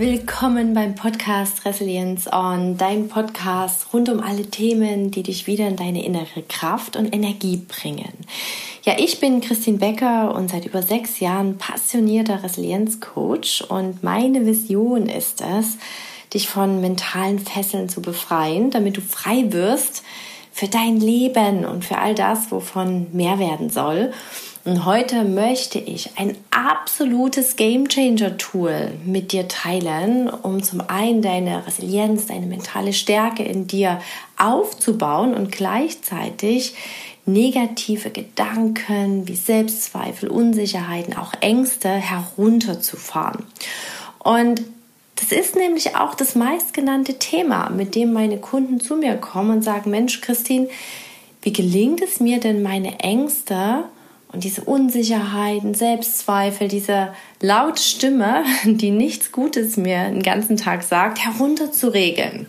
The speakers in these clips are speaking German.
Willkommen beim Podcast Resilience On, dein Podcast rund um alle Themen, die dich wieder in deine innere Kraft und Energie bringen. Ja, ich bin Christine Becker und seit über 6 Jahren passionierter Resilienzcoach und meine Vision ist es, dich von mentalen Fesseln zu befreien, damit du frei wirst für dein Leben und für all das, wovon mehr werden soll. Und heute möchte ich ein absolutes Game-Changer-Tool mit dir teilen, um zum einen deine Resilienz, deine mentale Stärke in dir aufzubauen und gleichzeitig negative Gedanken wie Selbstzweifel, Unsicherheiten, auch Ängste herunterzufahren. Und das ist nämlich auch das meistgenannte Thema, mit dem meine Kunden zu mir kommen und sagen, Mensch, Christine, wie gelingt es mir denn, meine Ängste und diese Unsicherheiten, Selbstzweifel, diese laute Stimme, die nichts Gutes mir den ganzen Tag sagt, herunterzuregeln?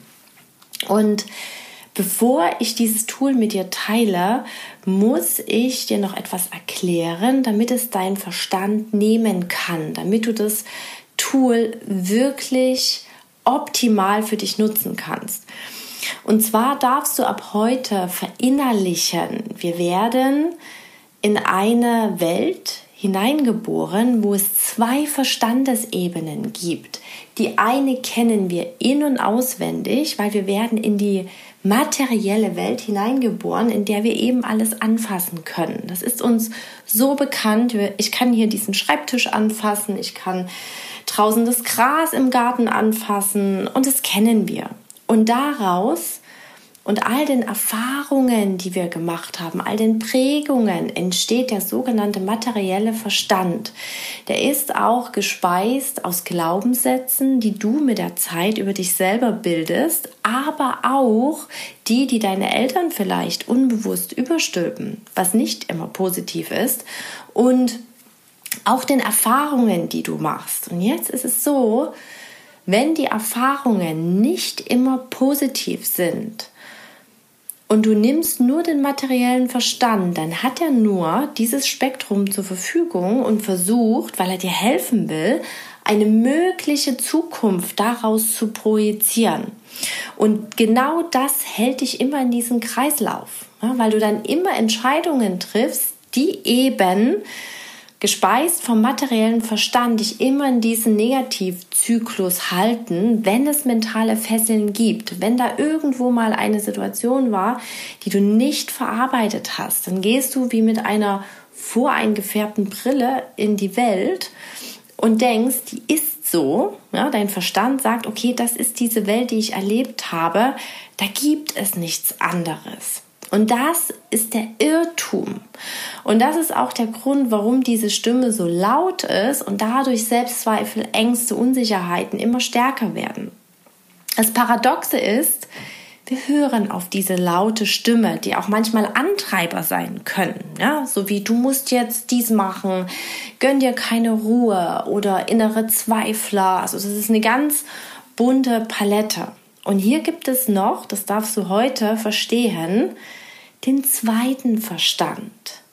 Und bevor ich dieses Tool mit dir teile, muss ich dir noch etwas erklären, damit es dein Verstand nehmen kann, damit du das Tool wirklich optimal für dich nutzen kannst. Und zwar darfst du ab heute verinnerlichen, wir werden in eine Welt hineingeboren, wo es 2 Verstandesebenen gibt. Die eine kennen wir in- und auswendig, weil wir werden in die materielle Welt hineingeboren, in der wir eben alles anfassen können. Das ist uns so bekannt. Ich kann hier diesen Schreibtisch anfassen, ich kann draußen das Gras im Garten anfassen und das kennen wir. Und daraus und all den Erfahrungen, die wir gemacht haben, all den Prägungen, entsteht der sogenannte materielle Verstand. Der ist auch gespeist aus Glaubenssätzen, die du mit der Zeit über dich selber bildest, aber auch die deine Eltern vielleicht unbewusst überstülpen, was nicht immer positiv ist, und auch den Erfahrungen, die du machst. Und jetzt ist es so, wenn die Erfahrungen nicht immer positiv sind, und du nimmst nur den materiellen Verstand, dann hat er nur dieses Spektrum zur Verfügung und versucht, weil er dir helfen will, eine mögliche Zukunft daraus zu projizieren. Und genau das hält dich immer in diesen Kreislauf, weil du dann immer Entscheidungen triffst, die eben gespeist vom materiellen Verstand dich immer in diesen Negativzyklus halten, wenn es mentale Fesseln gibt. Wenn da irgendwo mal eine Situation war, die du nicht verarbeitet hast, dann gehst du wie mit einer voreingefärbten Brille in die Welt und denkst, die ist so. Ja, dein Verstand sagt, okay, das ist diese Welt, die ich erlebt habe, da gibt es nichts anderes. Und das ist der Irrtum. Und das ist auch der Grund, warum diese Stimme so laut ist und dadurch Selbstzweifel, Ängste, Unsicherheiten immer stärker werden. Das Paradoxe ist, wir hören auf diese laute Stimme, die auch manchmal Antreiber sein können. Ja? So wie, du musst jetzt dies machen, gönn dir keine Ruhe oder innere Zweifler. Also das ist eine ganz bunte Palette. Und hier gibt es noch, das darfst du heute verstehen, den zweiten Verstand,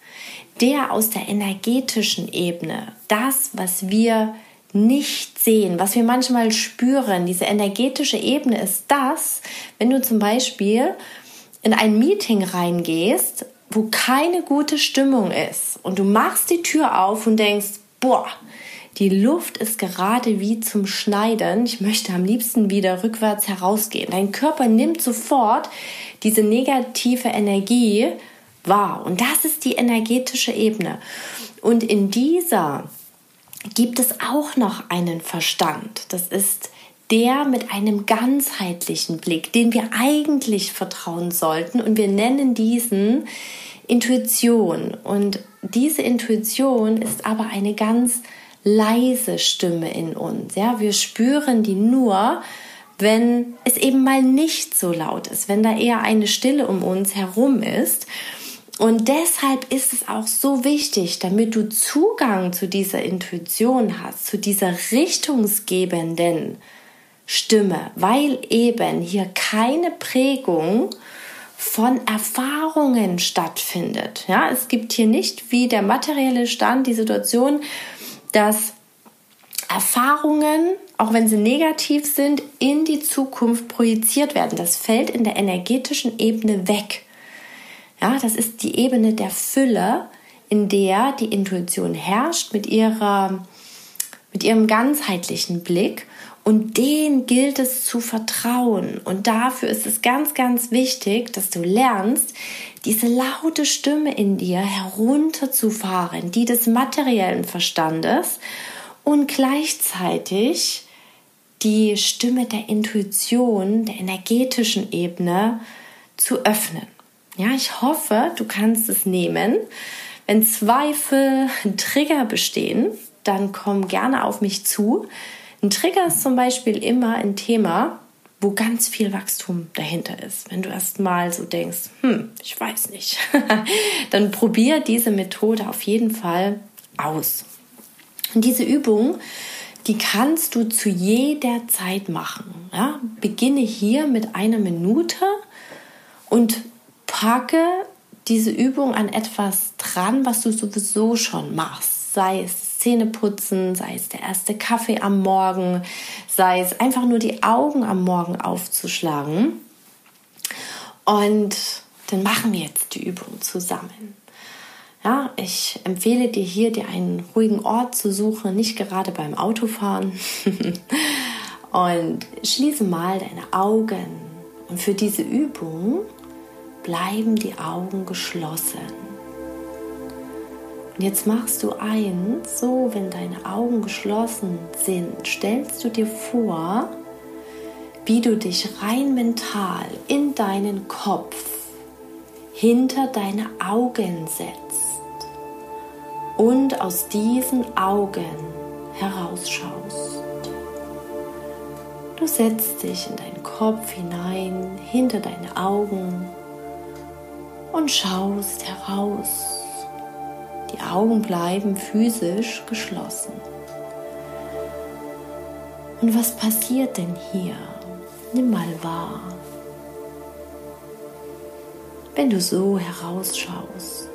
der aus der energetischen Ebene, das, was wir nicht sehen, was wir manchmal spüren, diese energetische Ebene ist das, wenn du zum Beispiel in ein Meeting reingehst, wo keine gute Stimmung ist und du machst die Tür auf und denkst, boah, die Luft ist gerade wie zum Schneiden. Ich möchte am liebsten wieder rückwärts herausgehen. Dein Körper nimmt sofort diese negative Energie wahr. Und das ist die energetische Ebene. Und in dieser gibt es auch noch einen Verstand. Das ist der mit einem ganzheitlichen Blick, den wir eigentlich vertrauen sollten. Und wir nennen diesen Intuition. Und diese Intuition ist aber eine ganz leise Stimme in uns. Ja, wir spüren die nur, wenn es eben mal nicht so laut ist, wenn da eher eine Stille um uns herum ist. Und deshalb ist es auch so wichtig, damit du Zugang zu dieser Intuition hast, zu dieser richtungsgebenden Stimme, weil eben hier keine Prägung von Erfahrungen stattfindet. Ja, es gibt hier nicht wie der materielle Stand die Situation, dass Erfahrungen auch wenn sie negativ sind, in die Zukunft projiziert werden. Das fällt in der energetischen Ebene weg. Ja, das ist die Ebene der Fülle, in der die Intuition herrscht mit ihrem ganzheitlichen Blick. Und denen gilt es zu vertrauen. Und dafür ist es ganz, ganz wichtig, dass du lernst, diese laute Stimme in dir herunterzufahren, die des materiellen Verstandes und gleichzeitig die Stimme der Intuition, der energetischen Ebene zu öffnen. Ja, ich hoffe, du kannst es nehmen. Wenn Zweifel, Trigger bestehen, dann komm gerne auf mich zu. Ein Trigger ist zum Beispiel immer ein Thema, wo ganz viel Wachstum dahinter ist. Wenn du erst mal so denkst, ich weiß nicht, dann probier diese Methode auf jeden Fall aus. Und diese Übung, die kannst du zu jeder Zeit machen. Ja? Beginne hier mit 1 Minute und packe diese Übung an etwas dran, was du sowieso schon machst. Sei es Zähneputzen, sei es der erste Kaffee am Morgen, sei es einfach nur die Augen am Morgen aufzuschlagen. Und dann machen wir jetzt die Übung zusammen. Ja, ich empfehle dir hier, dir einen ruhigen Ort zu suchen, nicht gerade beim Autofahren. Und schließe mal deine Augen. Und für diese Übung bleiben die Augen geschlossen. Und jetzt machst du eins, so wenn deine Augen geschlossen sind, stellst du dir vor, wie du dich rein mental in deinen Kopf hinter deine Augen setzt und aus diesen Augen herausschaust. Du setzt dich in deinen Kopf hinein, hinter deine Augen und schaust heraus. Die Augen bleiben physisch geschlossen. Und was passiert denn hier? Nimm mal wahr. Wenn du so herausschaust.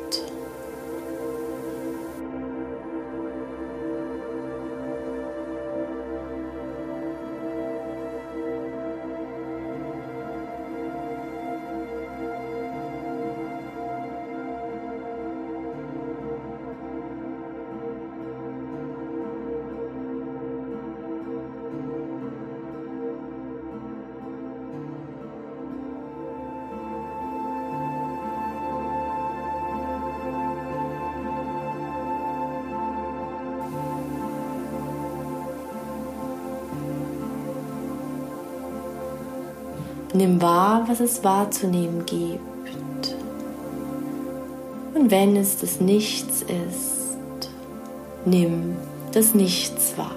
Nimm wahr, was es wahrzunehmen gibt. Und wenn es das Nichts ist, nimm das Nichts wahr.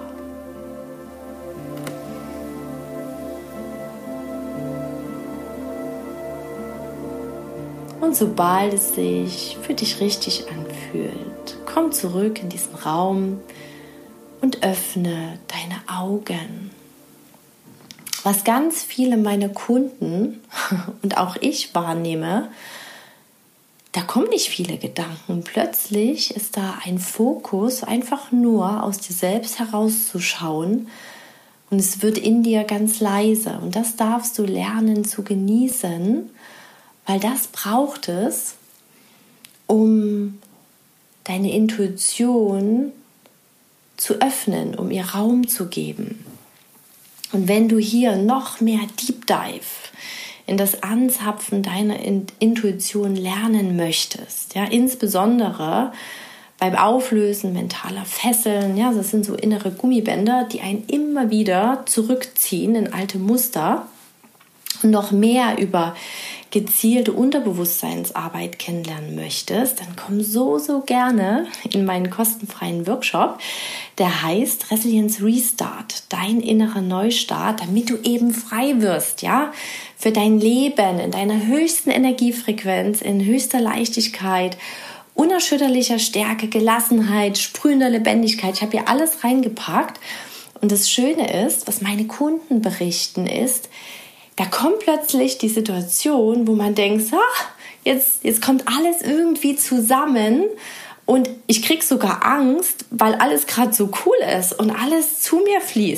Und sobald es sich für dich richtig anfühlt, komm zurück in diesen Raum und öffne deine Augen. Was ganz viele meiner Kunden und auch ich wahrnehme, da kommen nicht viele Gedanken. Plötzlich ist da ein Fokus, einfach nur aus dir selbst herauszuschauen und es wird in dir ganz leise. Und das darfst du lernen zu genießen, weil das braucht es, um deine Intuition zu öffnen, um ihr Raum zu geben. Und wenn du hier noch mehr Deep Dive in das Anzapfen deiner Intuition lernen möchtest, ja, insbesondere beim Auflösen mentaler Fesseln, ja, das sind so innere Gummibänder, die einen immer wieder zurückziehen in alte Muster und noch mehr über gezielte Unterbewusstseinsarbeit kennenlernen möchtest, dann komm so gerne in meinen kostenfreien Workshop, der heißt Resilience Restart, dein innerer Neustart, damit du eben frei wirst, ja, für dein Leben in deiner höchsten Energiefrequenz, in höchster Leichtigkeit, unerschütterlicher Stärke, Gelassenheit, sprühender Lebendigkeit. Ich habe hier alles reingepackt und das Schöne ist, was meine Kunden berichten ist, da kommt plötzlich die Situation, wo man denkt, jetzt kommt alles irgendwie zusammen und ich kriege sogar Angst, weil alles gerade so cool ist und alles zu mir fließt.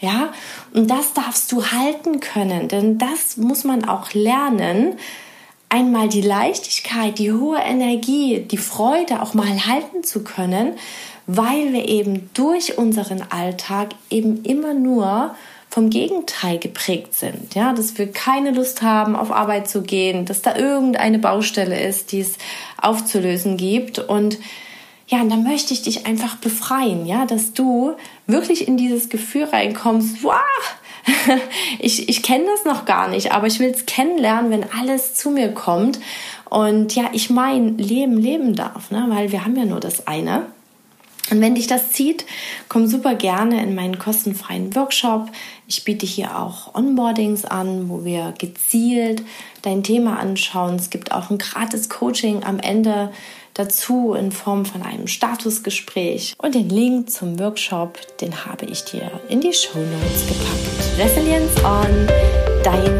Ja, und das darfst du halten können, denn das muss man auch lernen, einmal die Leichtigkeit, die hohe Energie, die Freude auch mal halten zu können, weil wir eben durch unseren Alltag eben immer nur vom Gegenteil geprägt sind. Ja, dass wir keine Lust haben, auf Arbeit zu gehen, dass da irgendeine Baustelle ist, die es aufzulösen gibt. Und ja, und da möchte ich dich einfach befreien, ja, dass du wirklich in dieses Gefühl reinkommst, wow, ich kenne das noch gar nicht, aber ich will es kennenlernen, wenn alles zu mir kommt und ja, ich mein Leben leben darf, ne, weil wir haben ja nur das eine. Und wenn dich das zieht, komm super gerne in meinen kostenfreien Workshop. Ich biete hier auch Onboardings an, wo wir gezielt dein Thema anschauen. Es gibt auch ein gratis Coaching am Ende dazu in Form von einem Statusgespräch. Und den Link zum Workshop, den habe ich dir in die Shownotes gepackt. Resilience on, dein